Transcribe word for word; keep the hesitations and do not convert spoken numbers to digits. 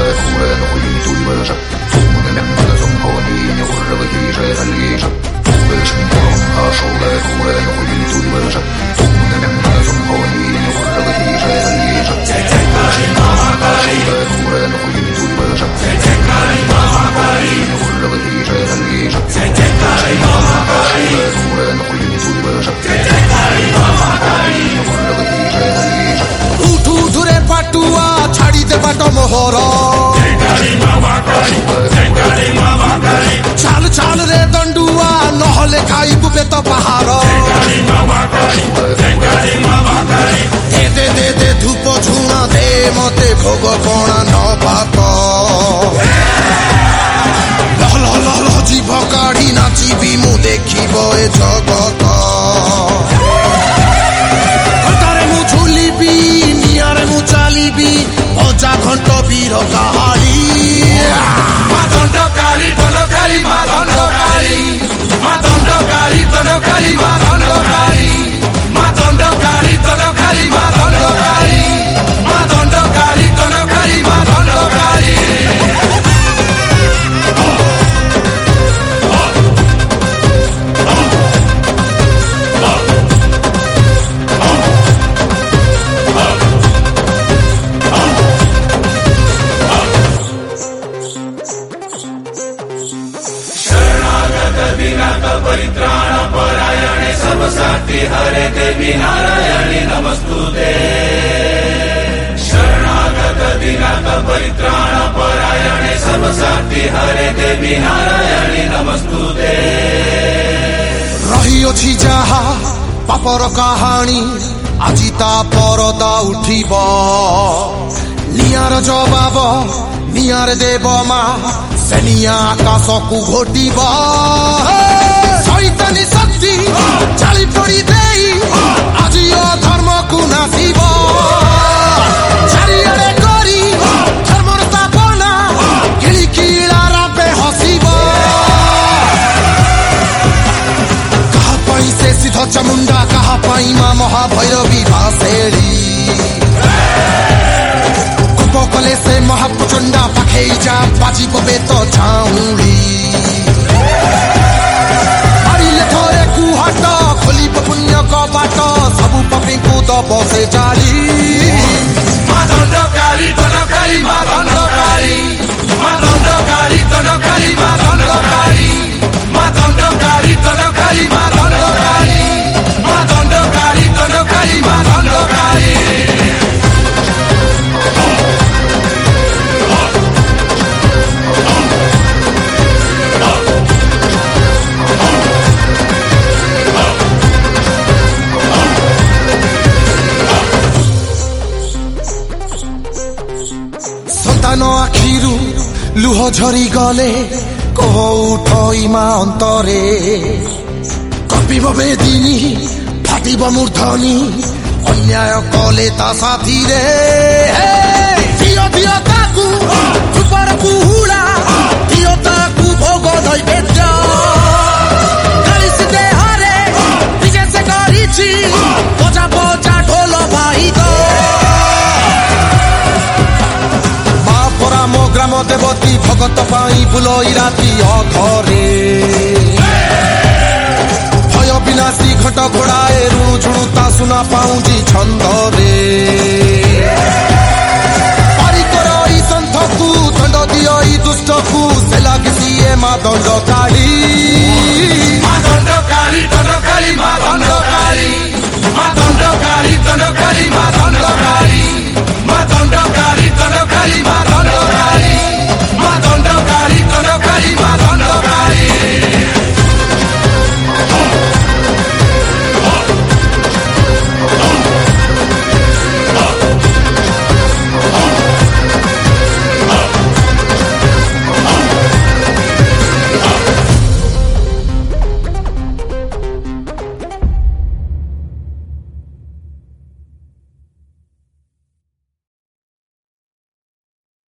चाल चाल रे दंडुआ नहले खाई बुबे तो पहाड़ दे दे दे दे धूप झुणा दे मते भोग कणा न पात लह लह लह लह जीभ काढ़ी नाचिबी मु देखिब ए जगत तारे मु झुलिबी नियारे मु चालिबी अजा घंट वीर काहाली दंडकारी दंडकारी मा दंडकारी मा दंडकारी दंडकारी मा दंडकारी मा दंडकारी दंडकारी मा दंडकारी मा दंडकारी दंडकारी मा दंडकारी परित्राण परायणे सर्वसाक्षी हरे देवी नारायणी नमस्तुते शरणागत दीनाथ परित्राण परायणे सर्वसाक्षी हरे देवी नारायणी नमस्तुते रही अछि जहा पापर कहानी আজি ता परदा उठिब नियार जवाब नियार देव मा सेनिया आकाश को घोटिब शैतानी शक्ति चाली पड़ी देई आज धर्म को नासिब चारिआडे करी धर्मर स्थापना किली किलारा पे हसिब कहा पाई से सिद्ध चामुंडा कहा पाई मां महाभैरवी भासेली कले से महाप्रचंडा पाखे जा बाजी पबे तो छाउड़ी मारिले थोरे कुहाट खोली पुण्य को बाट सबु पपी को दब से जाली मा दंडकारी दंडकारी मा दंडकारी मा दंडकारी दंडकारी मा दंडकारी मा दंडकारी दंडकारी मा दंडकारी मा दंडकारी दंडकारी मा दंडकारी आखिरु लुह झरी गले कह उठई मा अंतरे कपिब बेदिनी फाटिब मूर्धनी अन्याय कले ता साथी रे दियो दियो ताकू सुपर कुहुड़ा दियो ताकू भोग नैवेद्य कालिस देहरे विजय से करिछि बजा बजा ढोल बाहिद ग्राम देवती भगत पाई बुलई राति अधरे भय विनाशी घट घोड़ाए ऋणु झुणुता सुना पाऊँची छंदरे।